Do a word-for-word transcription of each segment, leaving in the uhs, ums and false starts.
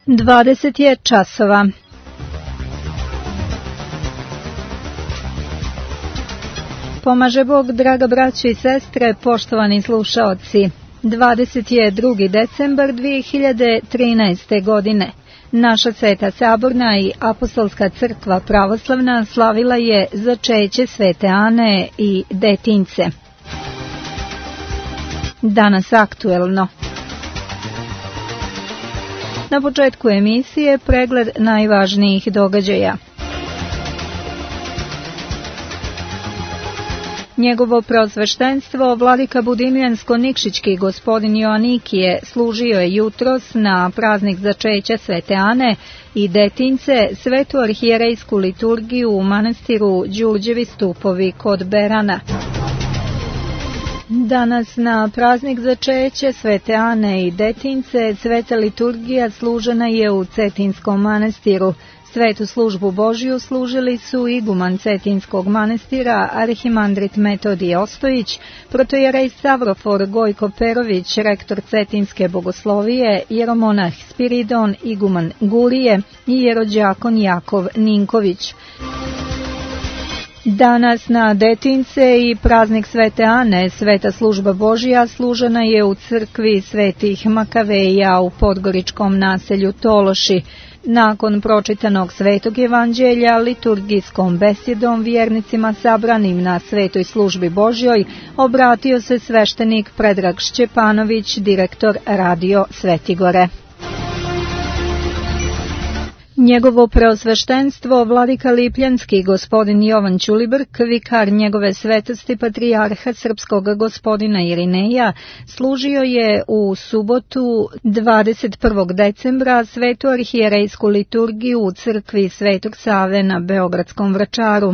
dvadeset je časova. Pomaže Bog, draga braćo i sestre, poštovani slušaoci. dvadeset drugi decembar dvije hiljade trinaeste. godine. Naša Sveta Saborna i Apostolska crkva pravoslavna slavila je začeće Svete Ane i Detinjce. Danas aktuelno. Na početku emisije pregled najvažnijih događaja. Njegovo preosveštenstvo, vladika Budimljansko-Nikšićki gospodin Joanikije, služio je jutros na praznik začeća Svete Ane i Detinjce svetu arhijerejsku liturgiju u manastiru Đurđevi stupovi kod Berana. Danas na praznik začeća Svete Ane i Detinjce sveta liturgija služena je u Cetinskom manastiru. Svetu službu Božiju služili su iguman Cetinskog manastira arhimandrit Metodije Ostojić, protojerej Savrofor Gojko Perović, rektor Cetinske bogoslovije, jeromonah Spiridon iguman Gurije i jerođakon Jakov Ninković. Danas na Detinjce i praznik Svete Ane, sveta služba Božja služena je u crkvi Svetih Makaveja u podgoričkom naselju Tološi. Nakon pročitanog Svetog evanđelja, liturgijskom besedom vjernicima sabranim na svetoj službi Božjoj, obratio se sveštenik Predrag Šćepanović, direktor Radio Svetigore. Njegovo preosveštenstvo, vladika Lipljanski gospodin Jovan Ćulibrk, vikar njegove svetosti patrijarha srpskog gospodina Irineja, služio je u subotu dvadeset prvog decembra svetu arhijerejsku liturgiju u crkvi Svetog Save na Beogradskom Vračaru.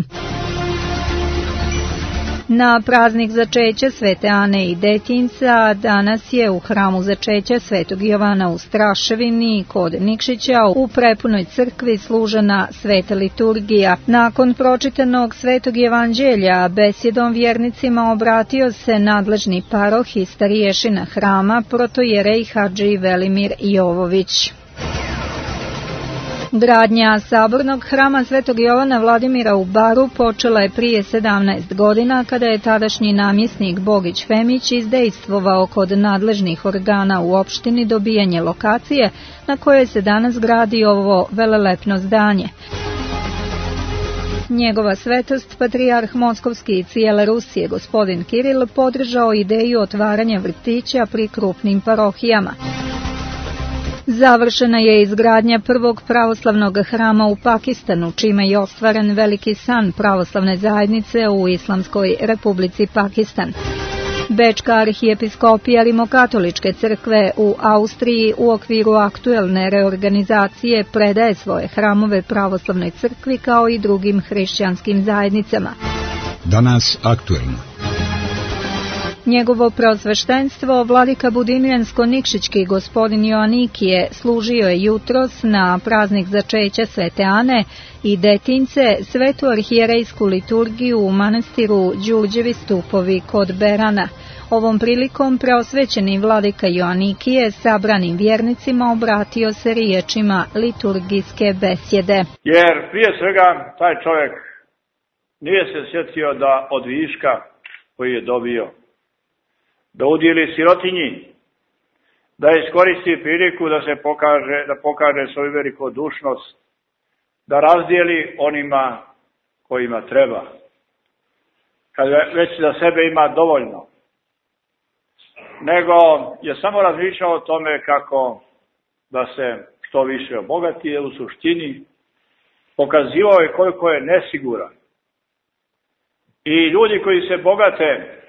Na praznik začeća Svete Ane i Detinjca danas je u hramu začeća Svetog Jovana u Straševini kod Nikšića u prepunoj crkvi služena sveta liturgija. Nakon pročitanog Svetog evanđelja besjedom vjernicima obratio se nadležni paroh i stariješina hrama protojerej hadži Velimir Jovović. Gradnja sabornog hrama Svetog Jovana Vladimira u Baru počela je prije sedamnaest godina kada je tadašnji namjesnik Bogić Femić izdejstvovao kod nadležnih organa u opštini dobijanje lokacije na kojoj se danas gradi ovo velelepno zdanje. Njegova svetost, patrijarh Moskovski i cijele Rusije, gospodin Kiril, podržao ideju otvaranja vrtića pri krupnim parohijama. Završena je izgradnja prvog pravoslavnog hrama u Pakistanu, čime je ostvaren veliki san pravoslavne zajednice u Islamskoj Republici Pakistan. Bečka arhijepiskopija Rimokatoličke crkve u Austriji u okviru aktuelne reorganizacije predaje svoje hramove pravoslavnoj crkvi kao i drugim hrišćanskim zajednicama. Danas aktuelno. Njegovo preosveštenstvo, vladika Budimljansko-Nikšićki gospodin Joanikije, služio je jutros na praznik začeća Svete Ane i Detinjce svetu arhijerejsku liturgiju u manastiru Đurđevi stupovi kod Berana. Ovom prilikom preosvećeni vladika Joanikije sabranim vjernicima obratio se riječima liturgijske besjede. Jer prije svega taj čovjek nije se sjetio da od viška koji je dobio da udjeli sirotinji, da iskoristi priliku da se pokaže, da pokaže svoju velikodušnost, da razdijeli onima kojima treba, kad već za sebe ima dovoljno, nego je samo razmišljao o tome kako da se što više obogati, jer u suštini pokazivao je koliko je nesiguran. I ljudi koji se bogate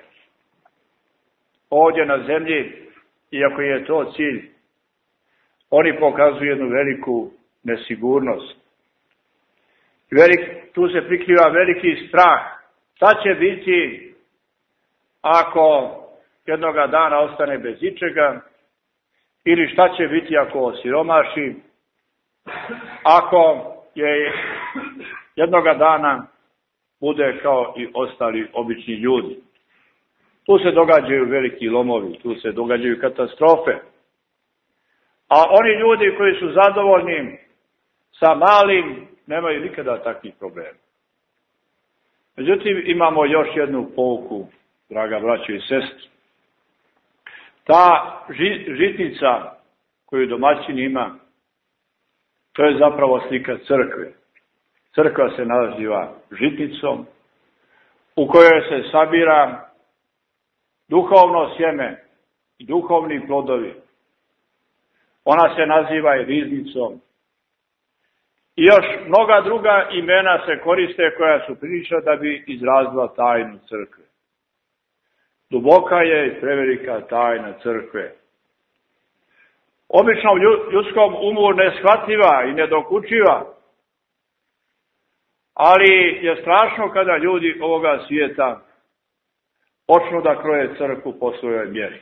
ovdje na zemlji, iako je to cilj, oni pokazuju jednu veliku nesigurnost. Velik, tu se prikriva veliki strah. Šta će biti ako jednoga dana ostane bez ičega, ili šta će biti ako osiromaši, ako je jednoga dana bude kao i ostali obični ljudi. Tu se događaju veliki lomovi, tu se događaju katastrofe. A oni ljudi koji su zadovoljni sa malim, nemaju nikada takvih problema. Međutim, imamo još jednu pouku, draga braćo i sestre. Ta žitnica koju domaćin ima, to je zapravo slika crkve. Crkva se naziva žitnicom, u kojoj se sabira duhovno sjeme i duhovni plodovi. Ona se naziva i riznicom. I još mnoga druga imena se koriste koja su priča da bi izrazila tajnu crkve. Duboka je i prevelika tajna crkve. Obično u ljudskom umu neshvatljiva i nedokučiva, ali je strašno kada ljudi ovoga svijeta počnu da kroje crkvu po svojoj mjeri.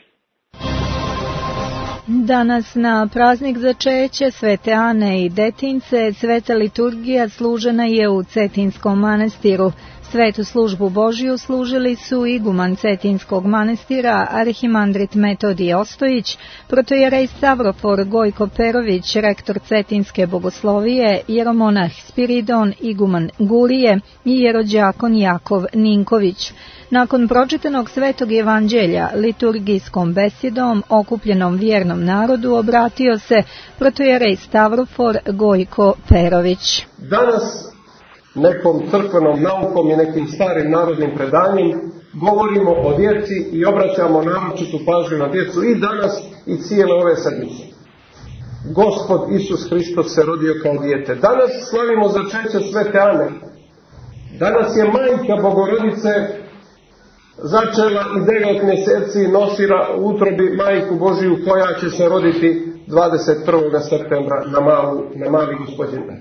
Danas na praznik začeće Svete Ane i Detince sveta liturgija služena je u Cetinskom manastiru. Svetu službu Božiju služili su iguman Cetinskog manastira arhimandrit Metodije Ostojić, protojerej Stavrofor Gojko Perović, rektor Cetinske bogoslovije, jeromonah Spiridon iguman Gulije i jerođakon Jakov Ninković. Nakon pročitanog Svetog evanđelja liturgijskom besedom okupljenom vjernom narodu obratio se protojerej Stavrofor Gojko Perović. Danas nekom crkvenom naukom i nekim starim narodnim predanjem govorimo o djeci i obraćamo naročitu pažnju na djecu i danas i cijele ove sedmice. Gospod Isus Hristos se rodio kao dijete. Danas slavimo začeće Svete Ane. Danas je majka Bogorodice začela i devet mjeseci nosila u utrobi majku Božiju koja će se roditi dvadeset prvog septembra na, malu, na mali Gospodin.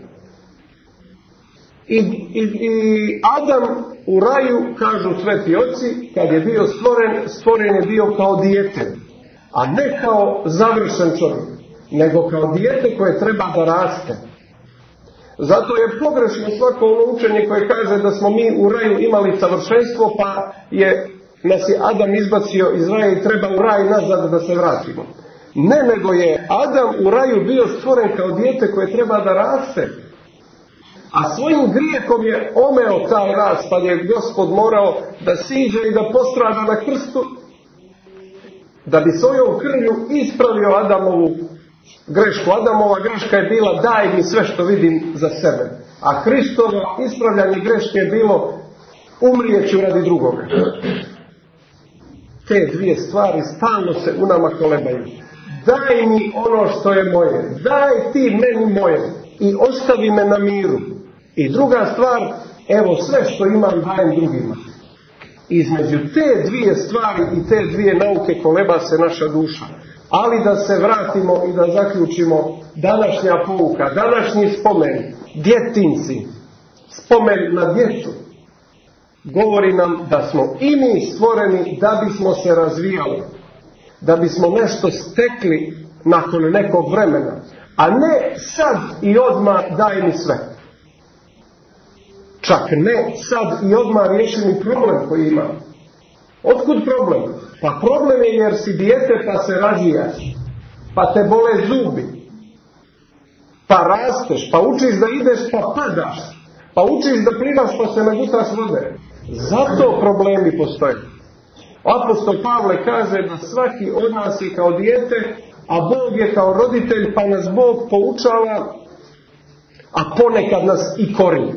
I, i, I Adam u raju, kažu sveti oci, kad je bio stvoren, stvoren je bio kao dijete, a ne kao završen čovjek, nego kao dijete koje treba da raste. Zato je pogrešno svako ono učenje koje kaže da smo mi u raju imali savršenstvo, pa je nas je Adam izbacio iz raja i treba u raj nazad da se vratimo. Ne, nego je Adam u raju bio stvoren kao dijete koje treba da raste. A svojim grijehom je omeo taj rast, pa je Gospod morao da siđe i da postrada na krstu, da bi svojom krvlju ispravio Adamovu grešku. Adamova greška je bila daj mi sve što vidim za sebe. A Hristovo ispravljanje greške je bilo umrijeću radi drugoga. Te dvije stvari stalno se u nama kolebaju. Daj mi ono što je moje, daj ti meni moje i ostavi me na miru. I druga stvar, evo sve što imam dajem drugima. Između te dvije stvari i te dvije nauke koleba se naša duša. Ali da se vratimo i da zaključimo današnja pouka, današnji spomen, djetinci, spomen na djecu, govori nam da smo i mi stvoreni da bismo se razvijali, da bismo nešto stekli nakon nekog vremena, a ne sad i odmah daj mi sve. Čak ne sad i odmah riješi mi problem koji imam. Otkud problem? Pa problem je jer si dijete pa se razvijaš, pa te bole zubi, pa rasteš, pa učiš da ideš pa padaš, pa učiš da plivaš pa se nagutaš vode. Zato problemi postoje. Apostol Pavle kaže da svaki od nas je kao dijete, a Bog je kao roditelj, pa nas Bog poučava, a ponekad nas i kori.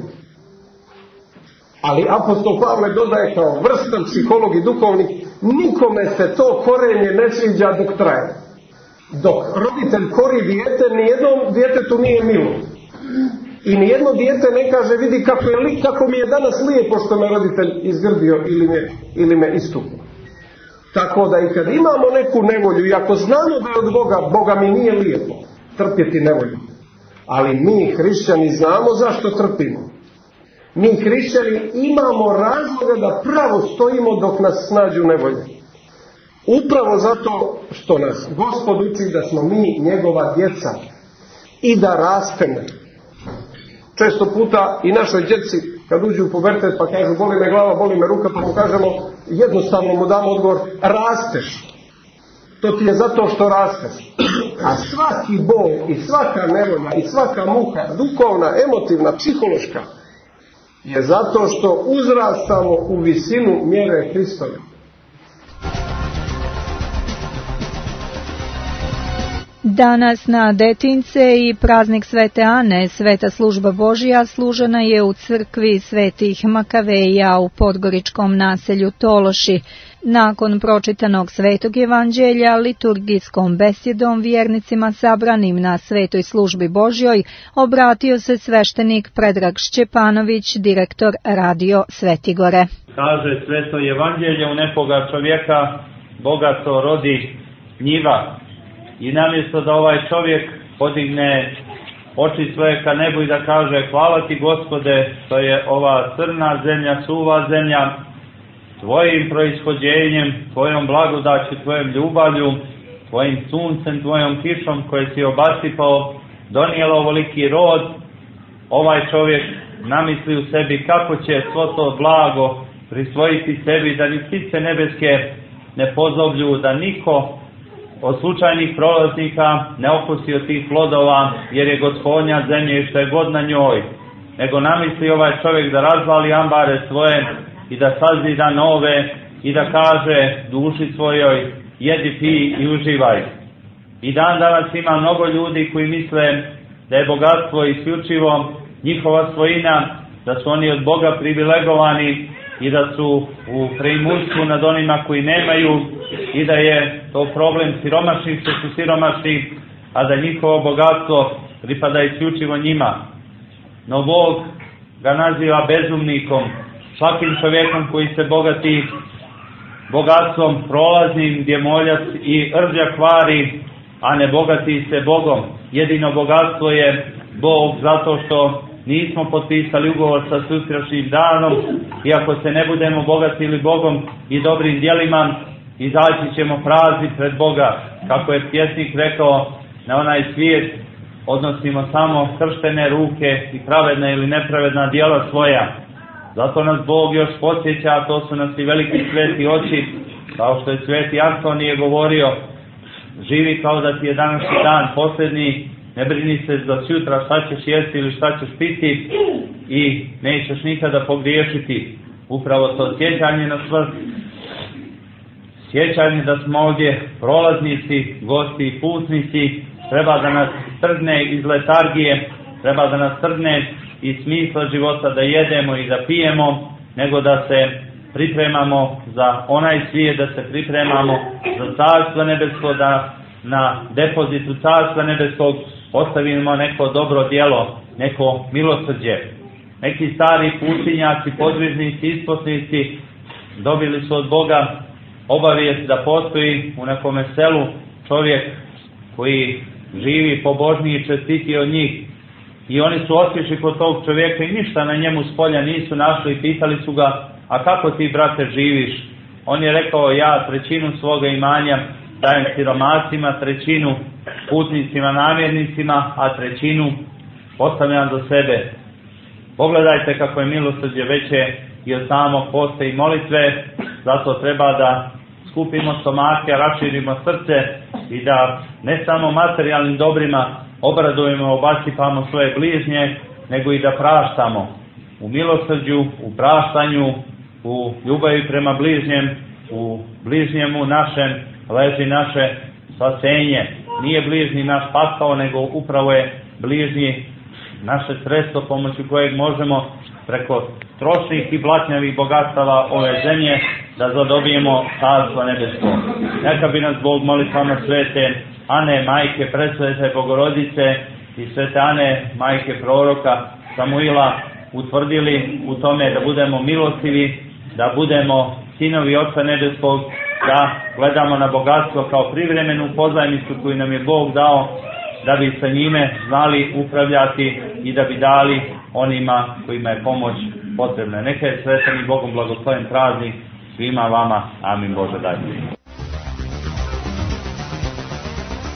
Ali apostol Pavle dodaje kao vrstan psiholog i duhovnik, nikome se to korenje ne sviđa dok traje. Dok roditelj kori dijete, nijednom djetetu nije milo. I nijedno dijete ne kaže vidi kako, je li, kako mi je danas lijepo što me roditelj izgrdio ili me, ili me istupio. Tako da i kad imamo neku nevolju, i ako znamo da je od Boga, Boga mi nije lijepo trpjeti nevolju. Ali mi hrišćani znamo zašto trpimo. Mi hrišćani imamo razloga da pravo stojimo dok nas snađu nevolje. Upravo zato što nas Gospod uči da smo mi njegova djeca i da rastemo. Često puta i našoj djeci kad uđu u pubertet pa kažu boli me glava, boli me ruka, pa mu kažemo, jednostavno mu damo odgovor, rasteš. to ti je zato što rasteš. A svaki bol i svaka nevolja i svaka muka, duhovna, emotivna, psihološka, je zato što uzrastamo u visinu mjere Hristove. Danas na Detince i praznik Svete Ane, sveta služba Božja služena je u crkvi Svetih Makaveja u podgoričkom naselju Tološi. Nakon pročitanog Svetog evanđelja, liturgijskom besjedom vjernicima sabranim na svetoj službi Božjoj, obratio se sveštenik Predrag Šćepanović, direktor Radio Svetigore. Kaže Sveto evanđelje, u nekoga čovjeka bogato rodi njiva. I namjesto da ovaj čovjek podigne oči svoje ka nebu i da kaže hvala ti Gospode što je ova crna zemlja, suva zemlja, tvojim proishođenjem, tvojom blagodaću, tvojom ljubavlju, tvojim suncem, tvojom kišom koje si obasipao, donijelo ovoliki rod, ovaj čovjek namisli u sebi kako će svo to blago prisvojiti sebi, da ni ptice nebeske ne pozoblju, da niko od slučajnih prolaznika ne okusi od tih plodova, jer je Gospodnja zemlja i što je god na njoj, nego namisli ovaj čovjek da razvali ambare svoje i da sazida nove i da kaže duši svojoj jedi, pi i uživaj. I dan danas ima mnogo ljudi koji misle da je bogatstvo isključivo njihova svojina, da su oni od Boga privilegovani i da su u preimućstvu nad onima koji nemaju i da je to problem siromašnih što su siromašni, a da njihovo bogatstvo pripada isključivo njima. No Bog ga naziva bezumnikom, svakim čovjekom koji se bogati bogatstvom prolaznim gdje moljac i rđa kvari, a ne bogati se Bogom. Jedino bogatstvo je Bog, zato što nismo potpisali ugovor sa sutrašnjim danom i ako se ne budemo bogatili Bogom i dobrim djelima, izaći ćemo prazni pred Boga. Kako je pjesnik rekao, na onaj svijet odnosimo samo krštene ruke i pravedna ili nepravedna djela svoja. Zato nas Bog još podsjeća, a to su nas i veliki sveti oči, kao što je sveti Antonije govorio, živi kao da ti je današnji dan posljednji, ne brini se za sutra šta ćeš jesti ili šta ćeš piti i nećeš nikada pogriješiti. Upravo to sjećanje na smrt, sjećanje da smo ovdje prolaznici, gosti i putnici, treba da nas trgne iz letargije, treba da nas trgne iz smisla života da jedemo i da pijemo, nego da se pripremamo za onaj svijet, da se pripremamo za carstvo nebesko, da na depozitu carstva nebeskog ostavimo neko dobro djelo, neko milosrđe. Neki stari pustinjaci, podvižnici, isposnici dobili su od Boga obavijest da postoji u nekome selu čovjek koji živi pobožniji i čestitiji od njih. I oni su otišli kod tog čovjeka i ništa na njemu s polja nisu našli i pitali su ga, a kako ti brate živiš? On je rekao, ja trećinu svoga imanja dajem siromasima, trećinu putnicima, namjernicima, a trećinu ostavljam za sebe. Pogledajte kako je milosrđe veće i od samog posta i molitve, zato treba da skupimo stomake, raširimo srce i da ne samo materijalnim dobrima obradujemo, obasipamo svoje bližnje, nego i da praštamo. U milosrđu, u praštanju, u ljubavi prema bližnjem, u bližnjemu našem leži naše spasenje. Nije bližnji naš pakao, nego upravo je bližnji naše sredstvo pomoću kojeg možemo preko trošnih i blatnjavih bogatstava ove zemlje da zadobijemo carstvo nebesko. Neka bi nas Bog molitvama svete Ane, majke presvete Bogorodice i svete Ane, majke proroka Samuila, utvrdili u tome da budemo milostivi, da budemo sinovi Oca nebeskog, da gledamo na bogatstvo kao privremenu pozajmicu koju nam je Bog dao, da bi sa njime znali upravljati i da bi dali onima kojima je pomoć potrebna. Neka je svetan i Bogom blagosloven praznik svima vama. Amin. Bože daj.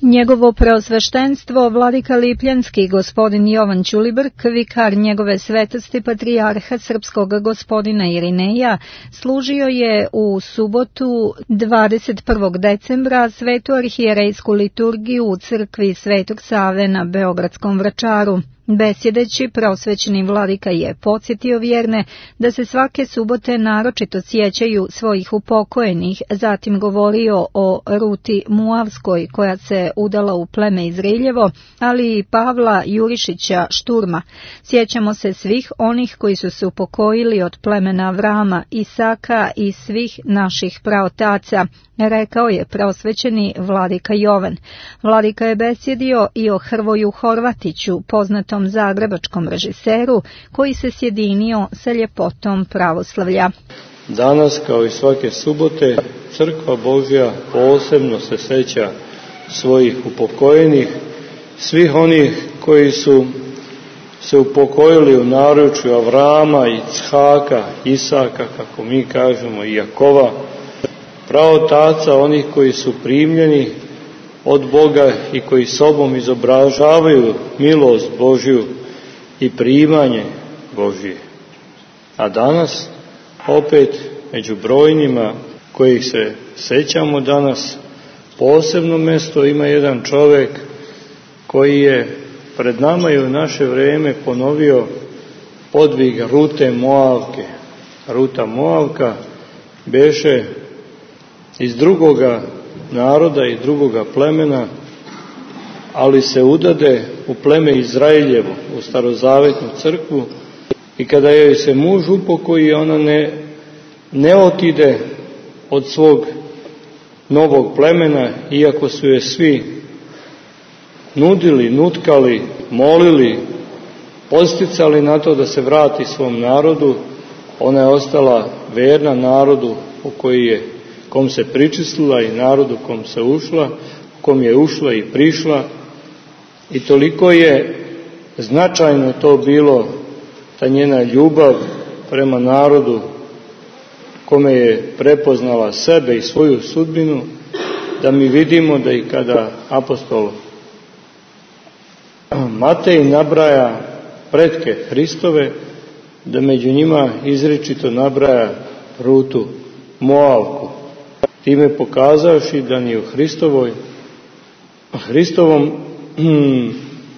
Njegovo preosveštenstvo vladika Lipljanski gospodin Jovan Ćulibrk, vikar njegove svetosti patrijarha srpskog gospodina Irineja, služio je u subotu dvadeset prvog decembra svetu arhijerejsku liturgiju u crkvi Svetog Save na Beogradskom Vračaru. Besjedeći, preosvećeni vladika je podsjetio vjerne da se svake subote naročito sjećaju svojih upokojenih, zatim govorio o Ruti Muavskoj koja se udala u pleme Izriljevo, ali i Pavla Jurišića Šturma. Sjećamo se svih onih koji su se upokojili od plemena Avrama, Isaka i svih naših praotaca, rekao je preosvećeni vladika Jovan. Vladika je besjedio i o Hrvoju Horvatiću, poznatom zagrebačkom režiseru, koji se sjedinio sa ljepotom pravoslavlja. Danas, kao i svake subote, Crkva Božja posebno se seća svojih upokojenih, svih onih koji su se upokojili u naručju Avrama, Ichaka, Isaka, kako mi kažemo, i Jakova, praotaca, onih koji su primljeni od Boga i koji sobom izobražavaju milost Božju i primanje Božje. A danas, opet među brojnima kojih se sećamo danas, posebno mjesto ima jedan čovjek koji je pred nama i u naše vrijeme ponovio podvig Rute Moavke. Ruta Moavka beše iz drugoga naroda i drugoga plemena, ali se udade u pleme Izraeljevo, u starozavetnu crkvu, i kada joj se muž upokoji, ona ne, ne otide od svog novog plemena, iako su je svi nudili, nutkali, molili, posticali na to da se vrati svom narodu, ona je ostala verna narodu u koji je kom se pričistila i narodu kom se ušla, kom je ušla i prišla, i toliko je značajno to bilo, ta njena ljubav prema narodu kome je prepoznala sebe i svoju sudbinu, da mi vidimo da i kada apostol Matej nabraja pretke Hristove, da među njima izričito nabraja Rutu Moavku, time pokazavši da ni u Hristovoj, Hristovom hmm,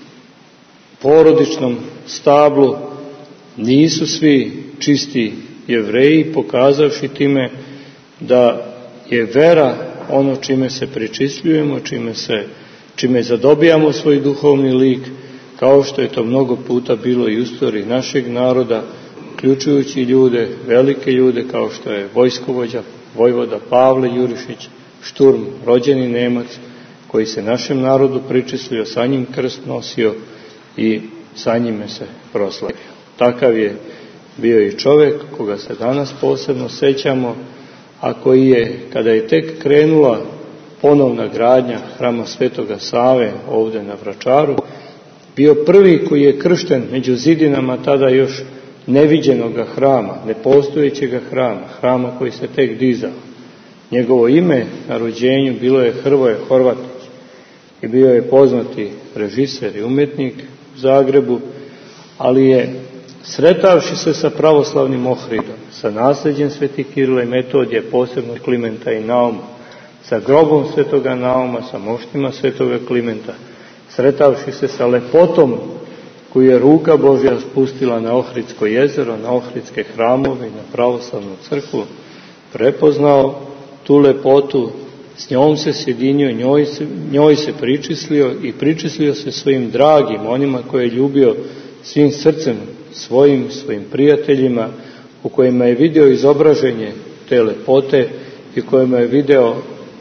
porodičnom stablu nisu svi čisti Jevreji, pokazavši time da je vera ono čime se pričisljujemo, čime, se, čime zadobijamo svoj duhovni lik, kao što je to mnogo puta bilo i u istoriji našeg naroda, uključujući ljude, velike ljude kao što je vojskovođa, vojvoda Pavle Jurišić Šturm, rođeni Nemac, koji se našem narodu pričислio, sa njim krst nosio i sa njime se proslavio. Takav je bio i čovjek koga se danas posebno sećamo, a koji je, kada je tek krenula ponovna gradnja hrama Svetoga Save ovdje na Vračaru, bio prvi koji je kršten među zidinama tada još neviđenoga hrama, nepostojećega hrama, hrama koji se tek dizao. Njegovo ime na rođenju bilo je Hrvoje Horvatić i bio je poznati režiser i umjetnik u Zagrebu, ali je, sretavši se sa pravoslavnim Ohridom, sa nasljeđem Sveti Kirila i Metodije, posebno Klimenta i Nauma, sa grobom Svetoga Nauma, sa moštima Svetoga Klimenta, sretavši se sa lepotom koju je ruka Božja spustila na Ohridsko jezero, na Ohridske hramove i na pravoslavnu crkvu, prepoznao tu lepotu, s njom se sjedinio, njoj se, njoj se pričislio i pričislio se svojim dragim, onima koje je ljubio svim srcem, svojim, svojim prijateljima, u kojima je video izobraženje te lepote i kojima je video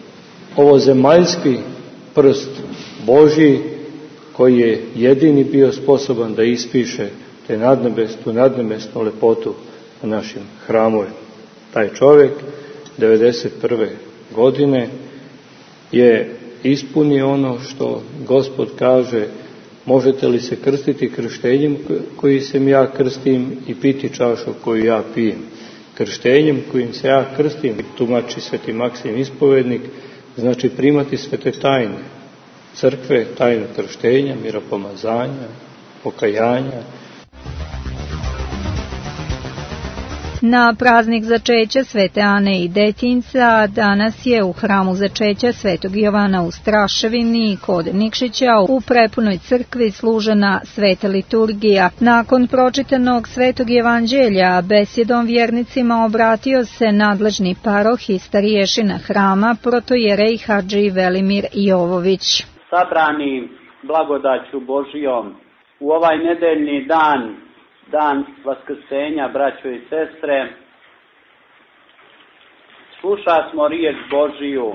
ovo zemaljski prst Božji, koji je jedini bio sposoban da ispiše te nadnebesnu, nadnebesnu lepotu na našim hramovima. Taj čovjek devedeset prve godine je ispunio ono što Gospod kaže: možete li se krstiti krštenjem koji se ja krstim i piti čašu koju ja pijem? Krštenjem kojim se ja krstim, tumači sveti Maksim Ispovednik, znači primati svete tajne. crkve, tajnu krštenja, miropomazanja, pokajanja. Na praznik začeća Svete Ane i Detinca danas je u hramu začeća Svetog Jovana u Straševini kod Nikšića u prepunoj crkvi služena sveta liturgija. Nakon pročitanog Svetog evanđelja besjedom vjernicima obratio se nadležni paroh i stariješina hrama protojerej hadži Velimir Jovović. Sabrani blagodaću Božijom u ovaj nedeljni dan, dan Vaskrsenja, braćo i sestre, sluša smo riječ Božiju,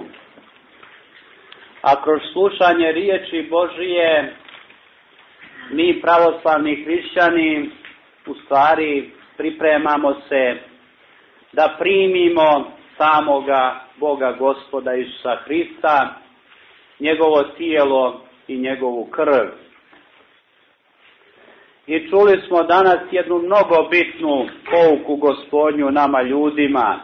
a kroz slušanje riječi Božije mi pravoslavni hrišćani u stvari pripremamo se da primimo samoga Boga Gospoda Isusa Hrista, njegovo tijelo i njegovu krv. I čuli smo danas jednu mnogo bitnu pouku Gospodnju nama ljudima.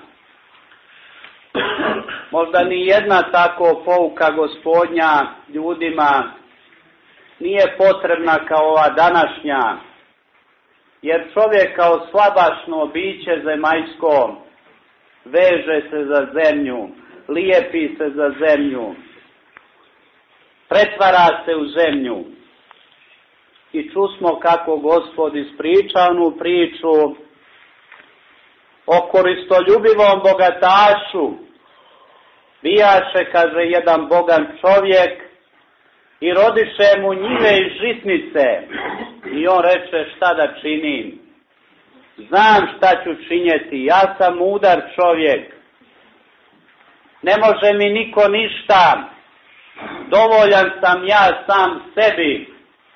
Možda ni jedna tako pouka Gospodnja ljudima nije potrebna kao ova današnja, jer čovjek kao slabašno biće zemaljsko veže se za zemlju, lijepi se za zemlju, pretvara se u zemlju. I čusmo kako Gospod ispriča onu priču o koristoljubivom bogatašu. Bijaše, kaže, jedan bogan čovjek i rodiše mu njive i žitnice. I on reče, šta da činim? Znam šta ću činjeti, ja sam mudar čovjek. Ne može mi niko ništa. Dovoljan sam ja sam sebi.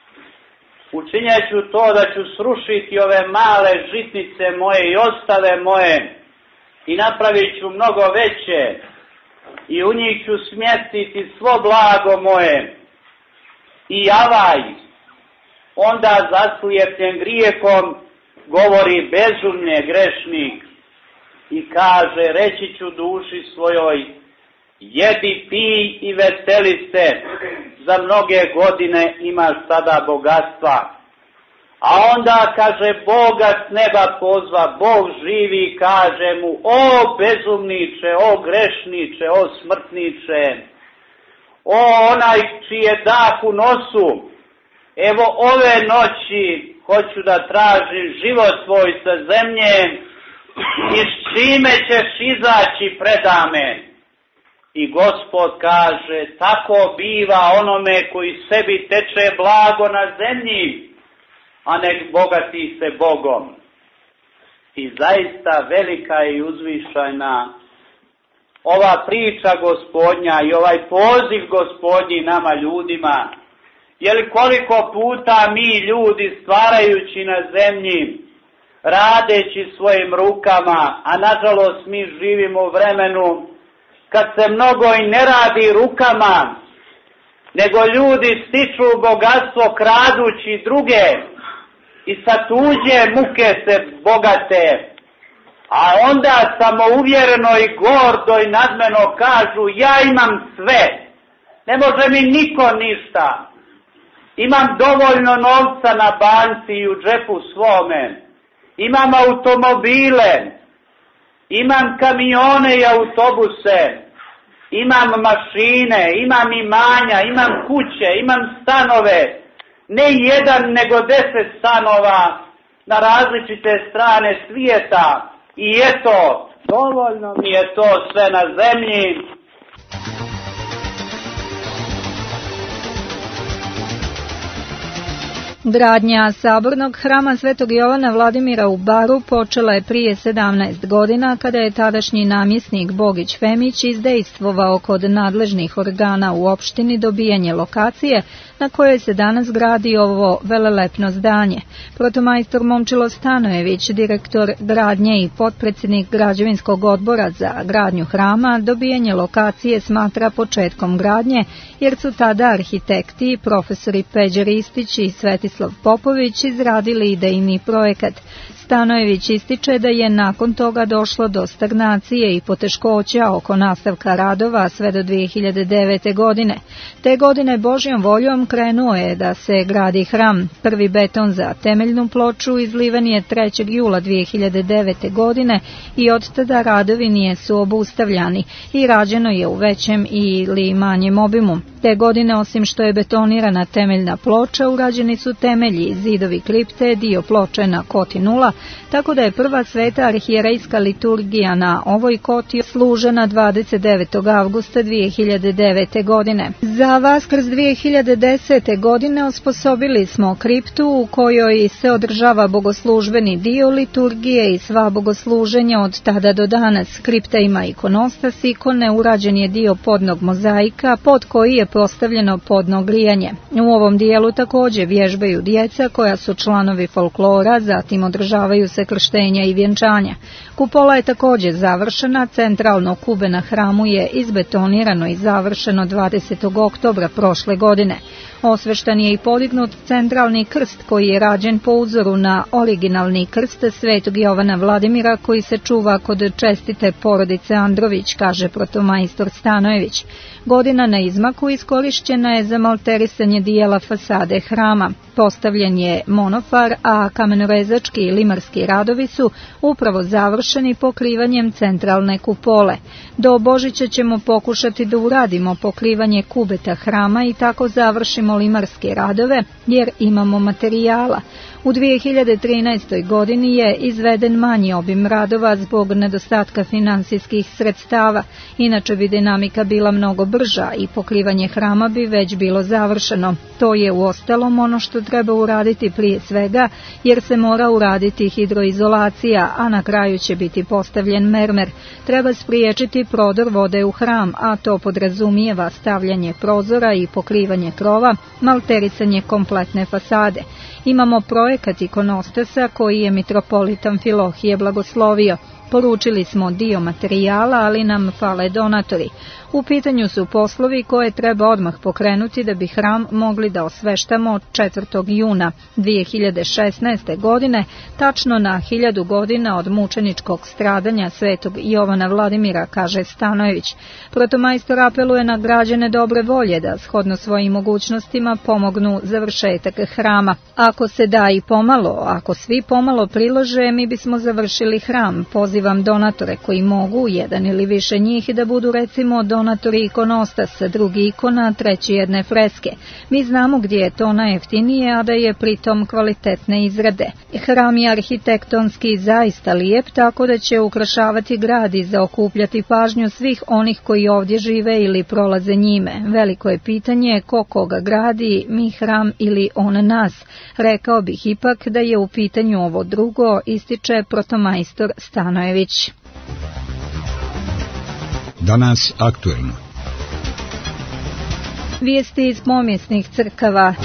Učinjet ću to da ću srušiti ove male žitnice moje i ostale moje i napravit ću mnogo veće i u njih ću smjestiti svo blago moje. I javaj, onda zaslijepljen grijekom govori bezumlje grešnik i kaže, reći ću duši svojoj, jedi, pij i veseli se, za mnoge godine imaš sada bogatstva. A onda, kaže, Boga s neba pozva, Bog živi i kaže mu, o bezumniče, o grešniče, o smrtniče, o onaj čiji je dah u nosu, evo ove noći hoću da tražim život tvoj sa zemlje i s čime ćeš izaći predame. I Gospod kaže, tako biva onome koji sebi teče blago na zemlji, a nek bogati se Bogom. I zaista velika i uzvišena ova priča Gospodnja i ovaj poziv Gospodnji nama ljudima. Jer koliko puta mi ljudi stvarajući na zemlji, radeći svojim rukama, a nažalost mi živimo u vremenu kad se mnogo i ne radi rukama, nego ljudi stiču bogatstvo kradući druge i sa tuđe muke se bogate, a onda samouvjereno i gordo i nadmeno kažu, ja imam sve, ne može mi niko ništa, imam dovoljno novca na banci i u džepu svome, imam automobile, imam kamione i autobuse, imam mašine, imam imanja, imam kuće, imam stanove, ne jedan nego deset stanova na različite strane svijeta i eto, dovoljno mi je to sve na zemlji. Gradnja sabornog hrama Svetog Jovana Vladimira u Baru počela je prije sedamnaest godina kada je tadašnji namjesnik Bogić Femić izdejstvovao kod nadležnih organa u opštini dobijanje lokacije na kojoj se danas gradi ovo velelepno zdanje. Protomajstor Momčilo Stanojević, direktor gradnje i potpredsjednik građevinskog odbora za gradnju hrama, dobijanje lokacije smatra početkom gradnje jer su tada arhitekti, profesori Peđa Ristić i Svetislav Popović izradili idejni projekat. Stanojević ističe da je nakon toga došlo do stagnacije i poteškoća oko nastavka radova sve do dvije hiljade devete. godine. Te godine Božjom voljom krenuo je da se gradi hram. Prvi beton za temeljnu ploču izlivan je trećeg jula dvije hiljade devete. godine i od tada radovi nisu obustavljani i rađeno je u većem ili manjem obimu. Te godine, osim što je betonirana temeljna ploča, urađeni su temelji, zidovi kripte, dio ploče na koti nula, tako da je prva sveta arhijerejska liturgija na ovoj koti služena dvadeset devetog avgusta dvije hiljade devete. godine. Za Vaskrs dvije hiljade desete. godine osposobili smo kriptu u kojoj se održava bogoslužbeni dio liturgije i sva bogosluženja od tada do danas. Kripta ima ikonostas, ikone, urađen je dio podnog mozaika pod koji je postavljeno podno grijanje. U ovom dijelu također vježbaju djeca koja su članovi folklora, zatim održavaju se krštenja i vjenčanja. Kupola je također završena, centralno kube na hramu je izbetonirano i završeno dvadesetog oktobra prošle godine. Osveštan je i podignut centralni krst koji je rađen po uzoru na originalni krst svetog Jovana Vladimira koji se čuva kod čestite porodice Andrović, kaže protomajstor Stanojević. Godina na izmaku iskorišćena je za malterisanje dijela fasade hrama. Postavljen je monofar, a kamenorezački i limarski radovi su upravo završeni pokrivanjem centralne kupole. Do Božića ćemo pokušati da uradimo pokrivanje kubeta hrama i tako završimo limarske radove jer imamo materijala. U dvije hiljade trinaestoj. godini je izveden manji obim radova zbog nedostatka finansijskih sredstava, inače bi dinamika bila mnogo brža i pokrivanje hrama bi već bilo završeno. To je uostalom ono što treba uraditi prije svega, jer se mora uraditi hidroizolacija, a na kraju će biti postavljen mermer. Treba spriječiti prodor vode u hram, a to podrazumijeva stavljanje prozora i pokrivanje krova, malterisanje kompletne fasade. Imamo projekat ikonostasa koji je mitropolit Amfilohije blagoslovio. Poručili smo dio materijala, ali nam fale donatori. U pitanju su poslovi koje treba odmah pokrenuti da bi hram mogli da osveštamo četvrtog juna dvije hiljade šesnaeste. godine, tačno na hiljadu godina od mučeničkog stradanja svetog Jovana Vladimira, kaže Stanojević. Protomajstor apeluje na građane dobre volje da shodno svojim mogućnostima pomognu završetak hrama. Ako se da i pomalo, ako svi pomalo prilože, mi bismo završili hram. Pozivam donatore koji mogu, jedan ili više njih, da budu recimo donatori ikonostasa, drugi ikona, treći jedne freske. Mi znamo gdje je to najjeftinije, a da je pritom kvalitetne izrade. Hram je arhitektonski zaista lijep, tako da će ukrašavati grad i zaokupljati pažnju svih onih koji ovdje žive ili prolaze njime. Veliko je pitanje ko koga gradi, mi hram ili on nas. Rekao bih ipak da je u pitanju ovo drugo, ističe protomajstor Stanojević. Danas aktuelno. Vijesti iz pomjesnih crkava.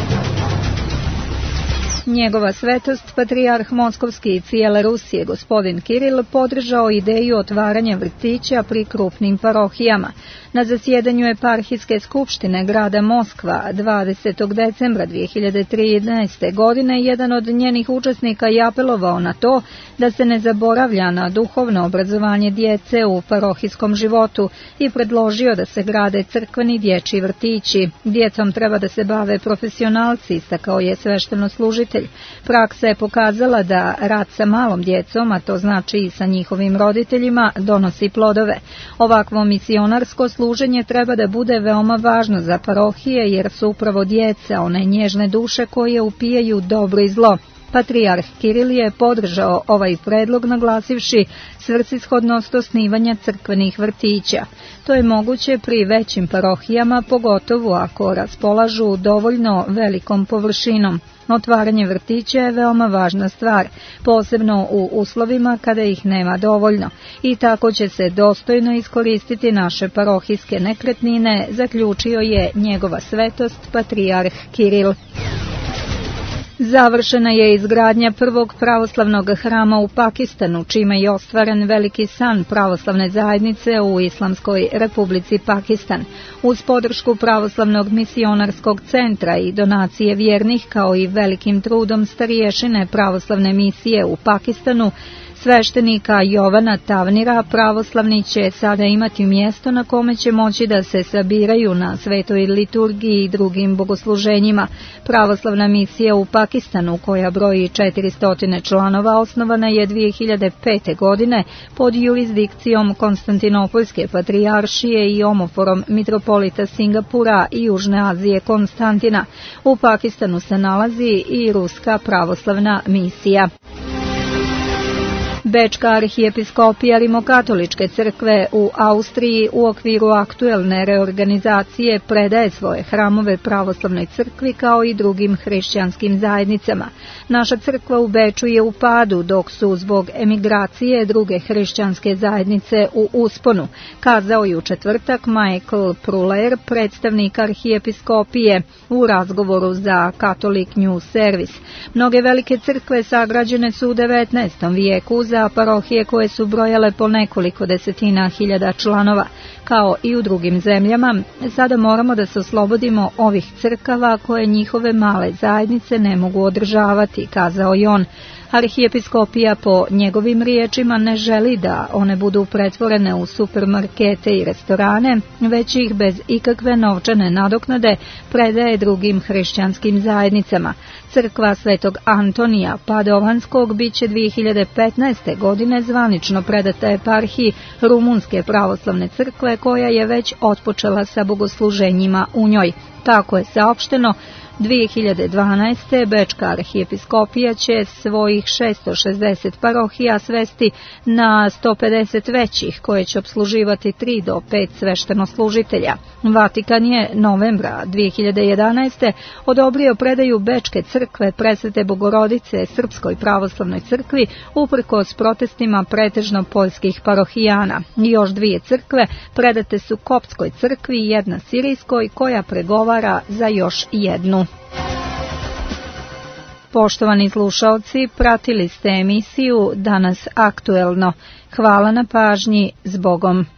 Njegova svetost, patrijarh Moskovski i cijele Rusije, gospodin Kiril, podržao ideju otvaranja vrtića pri krupnim parohijama. Na zasjedanju eparhijske skupštine grada Moskva dvadesetog decembra dvije hiljade trinaeste. godine jedan od njenih učesnika je apelovao na to da se ne zaboravlja na duhovno obrazovanje djece u parohijskom životu i predložio da se grade crkveni dječji vrtići. Djecom treba da se bave profesionalci, istakao je sveštenoslужitelj. Praksa je pokazala da rad sa malom djecom, a to znači i sa njihovim roditeljima, donosi plodove. Ovakvo misionarsko služenje treba da bude veoma važno za parohije, jer su upravo djeca one nježne duše koje upijaju dobro i zlo. Patrijarh Kiril je podržao ovaj predlog naglasivši svrsishodnost osnivanja crkvenih vrtića. To je moguće pri većim parohijama, pogotovo ako raspolažu dovoljno velikom površinom. Otvaranje vrtića je veoma važna stvar, posebno u uslovima kada ih nema dovoljno. I tako će se dostojno iskoristiti naše parohijske nekretnine, zaključio je njegova svetost patrijarh Kiril. Završena je izgradnja prvog pravoslavnog hrama u Pakistanu, čime je ostvaren veliki san pravoslavne zajednice u Islamskoj Republici Pakistan. Uz podršku pravoslavnog misionarskog centra i donacije vjernih, kao i velikim trudom starješine pravoslavne misije u Pakistanu, sveštenika Jovana Tavnira, pravoslavni će sada imati mjesto na kome će moći da se sabiraju na svetoj liturgiji i drugim bogosluženjima. Pravoslavna misija u Pakistanu, koja broji četiristo članova, osnovana je dvije hiljade pete. godine pod jurisdikcijom Konstantinopoljske patrijaršije i omoforom mitropolita Singapura i Južne Azije Konstantina. U Pakistanu se nalazi i Ruska pravoslavna misija. Bečka arhijepiskopija Rimokatoličke crkve u Austriji u okviru aktuelne reorganizacije predaje svoje hramove pravoslavnoj crkvi kao i drugim hrišćanskim zajednicama. Naša crkva u Beču je u padu, dok su zbog emigracije druge hrišćanske zajednice u usponu, kazao je u četvrtak Michael Pruler, predstavnik arhijepiskopije, u razgovoru za Catholic News Service. Mnoge velike crkve sagrađene su u devetnaestom vijeku za parohije koje su brojale po nekoliko desetina hiljada članova. Kao i u drugim zemljama, sada moramo da se oslobodimo ovih crkava koje njihove male zajednice ne mogu održavati, kazao je on. Arhijepiskopija po njegovim riječima ne želi da one budu pretvorene u supermarkete i restorane, već ih bez ikakve novčane nadoknade predaje drugim hrišćanskim zajednicama. Crkva Svetog Antonija Padovanskog biće dvije hiljade petnaeste. godine zvanično predata eparhiji Rumunske pravoslavne crkve, koja je već otpočela sa bogosluženjima u njoj. Tako je saopšteno. dvije hiljade dvanaeste. Bečka arhijepiskopija će svojih šesto šezdeset parohija svesti na sto pedeset većih, koje će obsluživati tri do pet sveštenoslužitelja. Vatikan je novembra dvije hiljade jedanaeste. odobrio predaju Bečke crkve Presvete Bogorodice Srpskoj pravoslavnoj crkvi uprkos protestima pretežno poljskih parohijana. Još dvije crkve predate su Koptskoj crkvi i jedna Sirijskoj, koja pregovara za još jednu. Poštovani slušaoci, pratili ste emisiju Danas aktuelno. Hvala na pažnji, s Bogom.